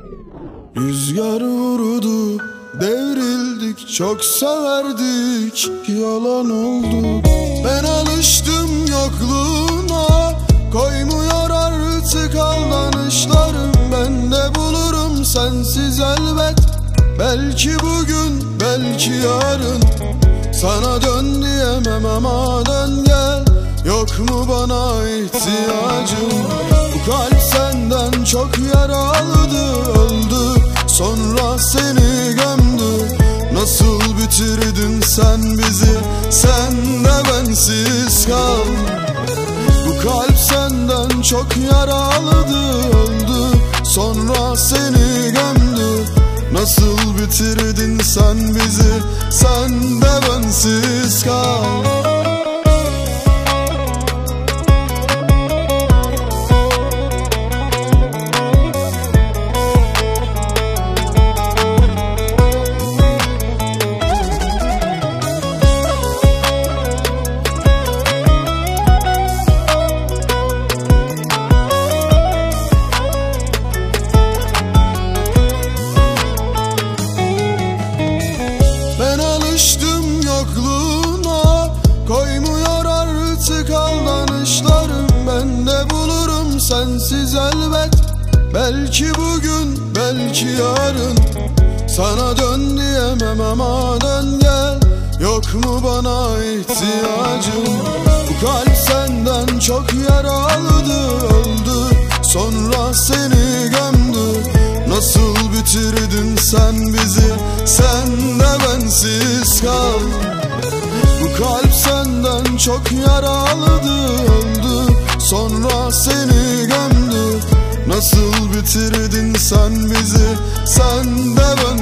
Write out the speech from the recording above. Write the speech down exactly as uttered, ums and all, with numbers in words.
Rüzgar vurdu, devrildik, çok severdik, yalan oldu. Ben alıştım yokluğuna, koymuyor artık aldanışlarım. Ben de bulurum sensiz elbet, belki bugün, belki yarın. Sana dön diyemem ama dön gel, yok mu bana ihtiyacın? Bu kalp senden çok yaralıdı, öldü, sonra seni gömdü. Nasıl bitirdin sen bizi, sen de bensiz kal. Bu kalp senden çok yaralıdı, öldü, sonra seni gömdü. Nasıl bitirdin sen bizi, sen de bensiz kal. Alıştım yokluğuna, koymuyor artık aldanışlarım. Ben de bulurum sensiz elbet, belki bugün, belki yarın. Sana dön diyemem ama dön gel, yok mu bana ihtiyacın? Bu kalp senden çok yaralıdı, öldü, sonra seni gömdü. Nasıl bitirdin sen bizi, sen de bensiz kal. Bu kalp senden çok yaralıdı, öldü, sonra seni gömdü. Nasıl bitirdin sen bizi, sen de bensiz kal.